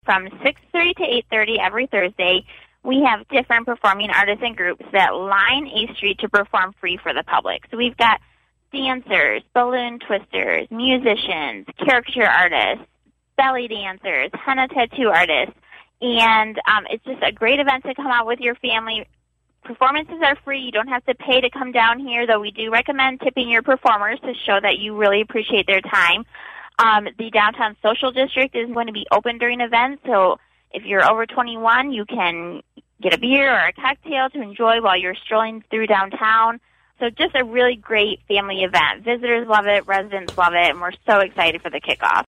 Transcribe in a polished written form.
from 6:30 to 8:30 every Thursday. We have different performing artists and groups that line A Street to perform free for the public. So we've got dancers, balloon twisters, musicians, caricature artists, belly dancers, henna tattoo artists, and it's just a great event to come out with your family. Performances are free. You don't have to pay to come down here, though we do recommend tipping your performers to show that you really appreciate their time. The Downtown Social District is going to be open during events, so if you're over 21, you can get a beer or a cocktail to enjoy while you're strolling through downtown. So just a really great family event. Visitors love it, residents love it, and we're so excited for the kickoff.